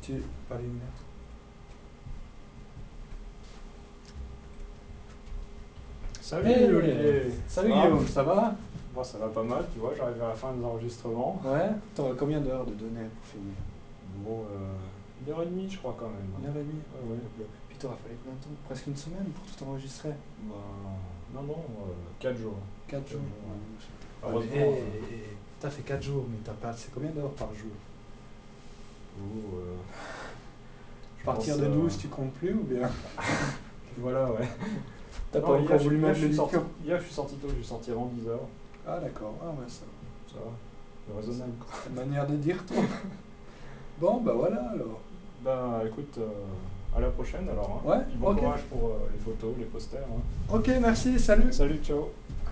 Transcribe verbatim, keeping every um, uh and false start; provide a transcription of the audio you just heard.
Tu... Pas les lunettes. Salut Hey, Olivier. salut Ça va? Guillaume, ça va? Moi ça va pas mal, tu vois, j'arrive à la fin des enregistrements. Ouais. T'auras combien d'heures de données pour finir? Bon, euh, une heure et demie je crois quand même. Une heure et demie? Ouais, ouais. Puis t'auras fallu combien de temps? Presque une semaine pour tout enregistrer? Ben, non, non, euh, quatre jours. Quatre jours. Ouais. Ouais. Heureusement. Et, euh, et- et t'as fait quatre jours, mais t'as passé combien d'heures par jour? oh, euh, je À partir pense, de euh, douze, tu comptes plus ou bien? Voilà, ouais. T'as Non, pas hier, encore je- voulu hier, mettre je le suis sorti, dicton? hier je suis sorti tôt, je suis sorti avant dix heures. Ah d'accord, ah ouais, ça Ça va, c'est raisonnable. c'est une manière de dire toi. Bon, bah voilà alors. Ben écoute, euh, à la prochaine alors. Hein. Ouais, Puis bon ok. courage pour euh, les photos, les posters. Hein. Ok, merci, salut. Salut, ciao.